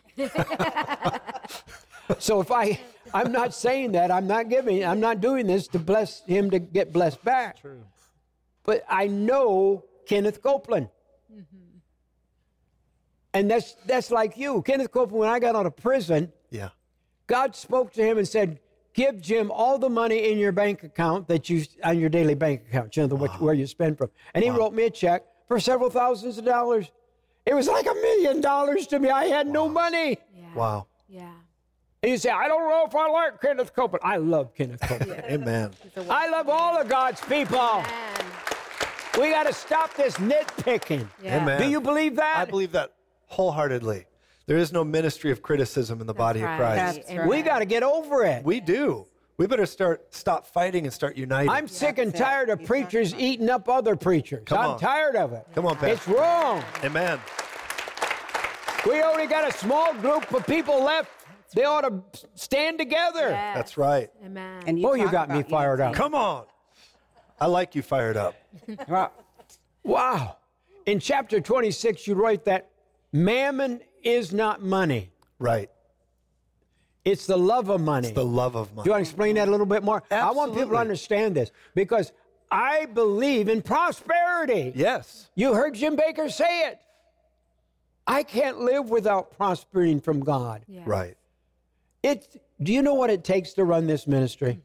So if I'm not saying that, I'm not doing this to bless him to get blessed back. True. But I know Kenneth Copeland. Mm-hmm. And that's like you. Kenneth Copeland, when I got out of prison, Yeah. God spoke to him and said, give Jim all the money in your bank account on your daily bank account, where you spend from. And he wrote me a check for several thousands of dollars. It was like $1 million to me. I had no money. Yeah. Wow. Yeah. And you say, I don't know if I like Kenneth Copeland. I love Kenneth Copeland. Amen. I love all of God's people. Amen. We got to stop this nitpicking. Yeah. Amen. Do you believe that? I believe that wholeheartedly. There is no ministry of criticism in the body of right. Christ. That's right. We got to get over it. We do. We better stop fighting and start uniting. I'm sick and That's it. tired of preachers eating up other preachers. Come I'm on. tired of it. Come on, Pastor. It's wrong. Amen. We only got a small group of people left. They ought to stand together. Yes. That's right. Amen. And Oh, you talk got me about fired up. Come on. I like you fired up. Well, Wow. In chapter 26, you write that mammon is not money. Right. It's the love of money. It's the love of Do money. you want to explain that a little bit more? I want people to Absolutely. understand this because I believe in prosperity. Yes. You heard Jim Baker say it. I can't live without prospering from God. Yeah. Right. Do you know what it takes to run this ministry?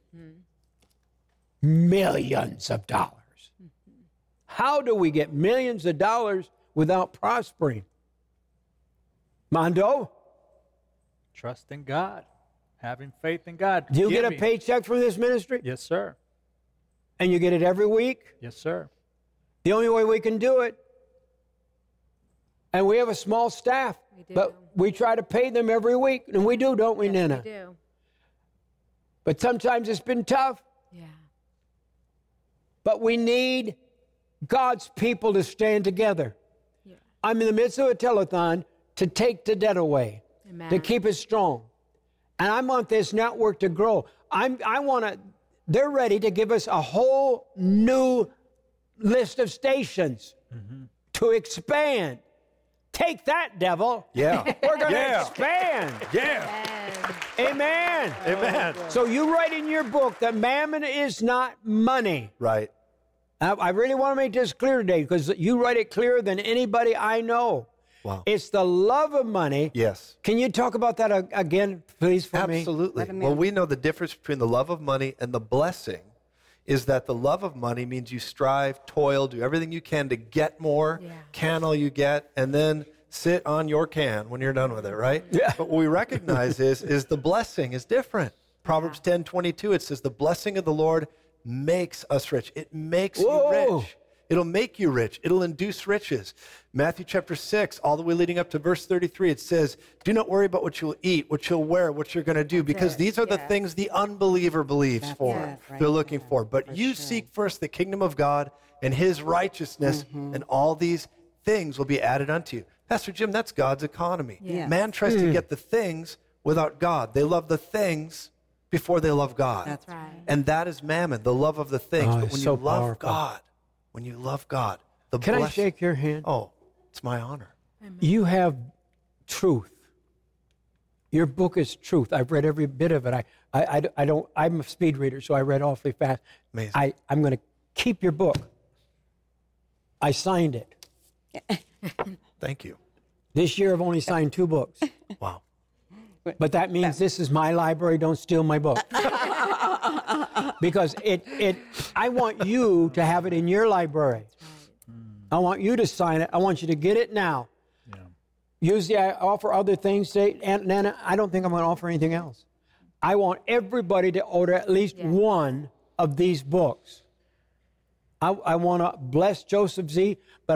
Millions of dollars. How do we get millions of dollars without prospering? Mondo, Trust in God. Having faith in God. do you get a Giving. paycheck from this ministry? Yes, sir. And you get it every week? Yes, sir. The only way we can do it. And we have a small staff, We do. but we try to pay them every week. And we do, don't we, Yes, Nina? we do. But sometimes it's been tough. Yeah. But we need God's people to stand together. Yeah. I'm in the midst of a telethon to take the debt away, Amen. to keep it strong. And I want this network to grow. They're ready to give us a whole new list of stations to expand. Take that, devil. Yeah. We're going to Yeah. expand. Yeah. Amen. Amen. So you write in your book that mammon is not money. Right. I really want to make this clear today because you write it clearer than anybody I know. Wow. It's the love of money. Yes. Can you talk about that again, please, for me? Absolutely. Well, we know the difference between the love of money and the blessing is that the love of money means you strive, toil, do everything you can to get more, can all you get, and then sit on your can when you're done with it, right? Yeah. But what we recognize is the blessing is different. Proverbs 10:22, it says, the blessing of the Lord makes us rich. It makes Whoa. you rich. It'll make you rich. It'll induce riches. Matthew chapter 6, all the way leading up to verse 33, it says, do not worry about what you'll eat, what you'll wear, what you're going to do, because these are the things the unbeliever believes for, right. they're looking for. But you seek first the kingdom of God and his righteousness, and all these things will be added unto you. Pastor Jim, that's God's economy. Yes. Man tries to get the things without God. They love the things before they love God. That's right. And that is mammon, the love of the things. Oh, But it's when so you love powerful. God, when you love God, the Can I blessing- shake your hand? Oh, it's my honor. You have truth. Your book is truth. I've read every bit of it. I'm a speed reader, so I read awfully fast. Amazing. I'm going to keep your book. I signed it. Thank you. This year I've only signed 2 books. Wow. But that means this is my library. Don't steal my book. Because I want you to have it in your library. I want you to sign it. I want you to get it now. Usually I offer other things. Aunt Nana, I don't think I'm going to offer anything else. I want everybody to order at least one of these books. I want to bless Joseph Z, but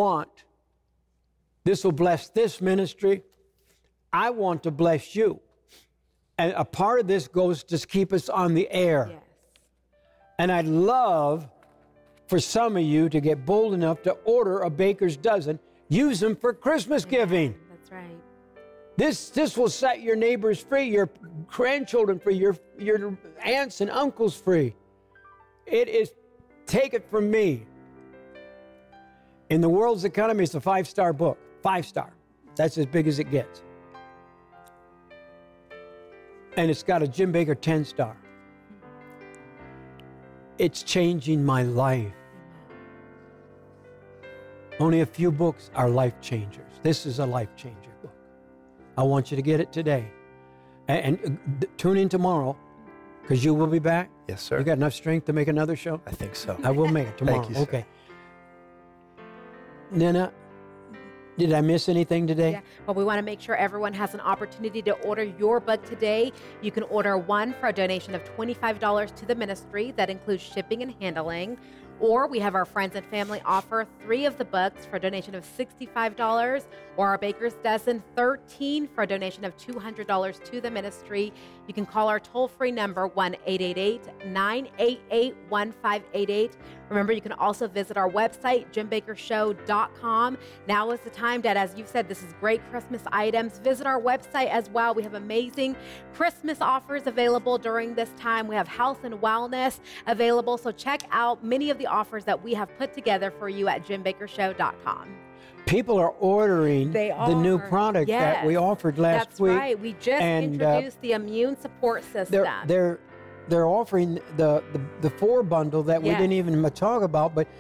this will bless this ministry. I want to bless you. And a part of this goes to keep us on the air. Yes. And I'd love for some of you to get bold enough to order a baker's dozen. Use them for Christmas giving. That's right. This will set your neighbors free, your grandchildren free, your aunts and uncles free. It is, take it from me. In the world's economy, it's a 5-star book. 5-star. That's as big as it gets. And it's got a Jim Baker 10-star. It's changing my life. Only a few books are life changers. This is a life changer book. I want you to get it today. And tune in tomorrow, because you will be back. Yes, sir. You got enough strength to make another show? I think so. I will make it tomorrow. Thank you, sir. Okay. Nina, did I miss anything today? Yeah, but we want to make sure everyone has an opportunity to order your book today. You can order one for a donation of $25 to the ministry. That includes shipping and handling. Or we have our friends and family offer 3 of the books for a donation of $65, or our Baker's Dozen 13 for a donation of $200 to the ministry. You can call our toll-free number, 1-888-988-1588. Remember, you can also visit our website, JimBakkerShow.com. Now is the time, Dad, as you've said, this is great Christmas items. Visit our website as well. We have amazing Christmas offers available during this time. We have health and wellness available. So check out many of the offers that we have put together for you at JimBakkerShow.com. People are ordering the new product that we offered last week. That's right. We just introduced the immune support system. They're offering the 4 bundle that we didn't even talk about, but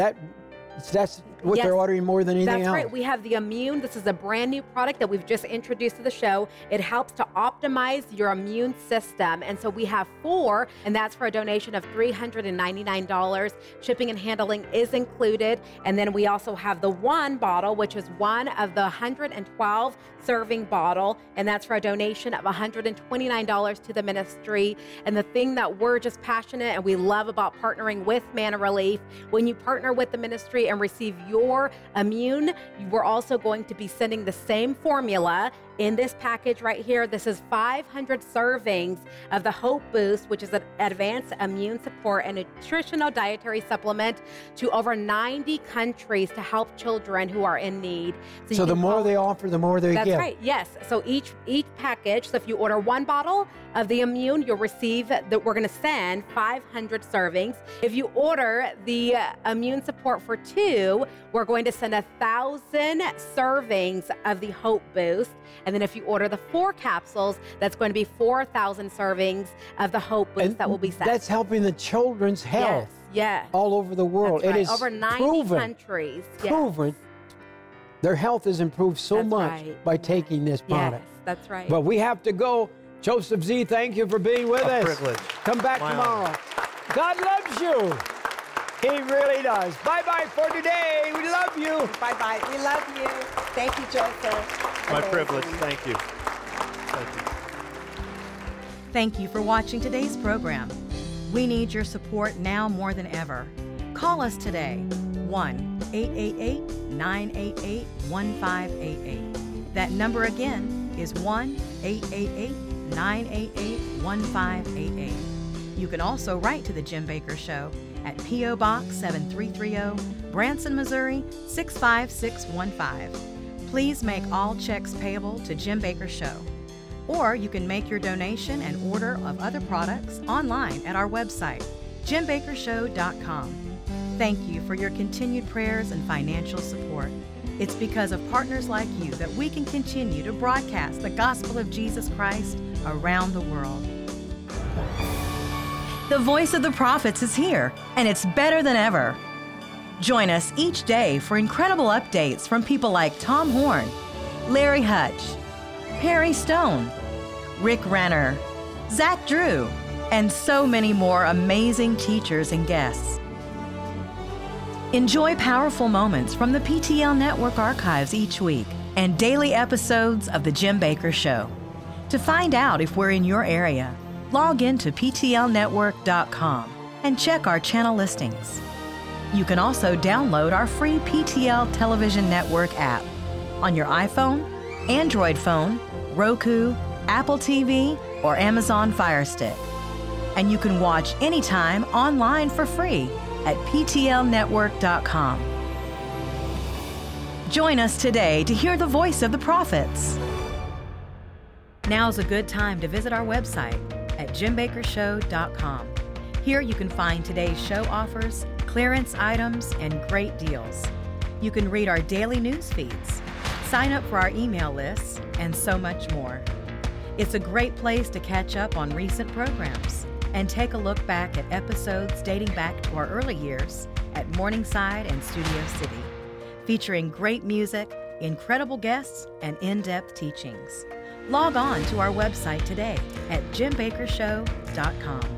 that's what they're ordering more than anything else. That's right. We have the Immune. This is a brand new product that we've just introduced to the show. It helps to optimize your immune system. And so we have 4, and that's for a donation of $399. Shipping and handling is included. And then we also have the 1 bottle, which is one of the 112 serving bottle, and that's for a donation of $129 to the ministry. And the thing that we're just passionate and we love about partnering with Manna Relief, when you partner with the ministry and receive your immune, we're also going to be sending the same formula in this package right here. This is 500 servings of the Hope Boost, which is an advanced immune support and nutritional dietary supplement to over 90 countries to help children who are in need. So the more they offer, the more they get. That's right, yes. So each package, so if you order 1 bottle of the Immune, you'll receive that we're going to send 500 servings. If you order the immune support for 2, we're going to send 1,000 servings of the Hope Boost. And then if you order the 4 capsules, that's going to be 4,000 servings of the Hope Boost that will be sent. That's helping the children's health all over the world. Right. It is over 90 countries. Proven. Their health has improved so much by taking this product. Yes, that's right. But we have to go. Joseph Z., thank you for being with us. Privilege. Come back tomorrow. God loves you. He really does. Bye-bye for today. We love you. Bye-bye. We love you. Thank you, Joseph. My privilege. Thank you. Thank you. Thank you for watching today's program. We need your support now more than ever. Call us today, 1-888-988-1588. That number again is 1-888-988-1588. You can also write to The Jim Bakker Show at P.O. Box 7330, Branson, Missouri 65615. Please make all checks payable to Jim Bakker Show. Or you can make your donation and order of other products online at our website, JimBakkerShow.com. Thank you for your continued prayers and financial support. It's because of partners like you that we can continue to broadcast the gospel of Jesus Christ around the world. The Voice of the Prophets is here, and it's better than ever. Join us each day for incredible updates from people like Tom Horn, Larry Hutch, Perry Stone, Rick Renner, Zach Drew, and so many more amazing teachers and guests. Enjoy powerful moments from the PTL Network archives each week and daily episodes of The Jim Bakker Show. To find out if we're in your area, log into PTLnetwork.com and check our channel listings. You can also download our free PTL Television Network app on your iPhone, Android phone, Roku, Apple TV, or Amazon Fire Stick. And you can watch anytime online for free at PTLnetwork.com. Join us today to hear the voice of the prophets. Now's a good time to visit our website at JimBakkerShow.com. Here you can find today's show offers, clearance items, and great deals. You can read our daily news feeds, sign up for our email lists, and so much more. It's a great place to catch up on recent programs and take a look back at episodes dating back to our early years at Morningside and Studio City, featuring great music, incredible guests, and in-depth teachings. Log on to our website today at JimBakkerShow.com.